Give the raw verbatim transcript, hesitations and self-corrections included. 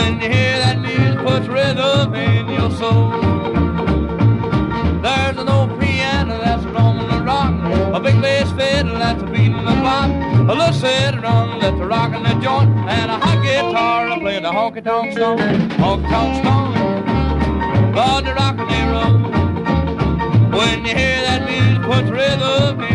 When you hear that music, puts rhythm in your soul. There's an old piano that's drumming and rocking, a big bass fiddle that's beating the block, a little set drum that's rocking the joint, and a hot guitar playing the honky-tonk song, honky-tonk song. Lord, the rockin' they roll. When you hear that music, puts rhythm in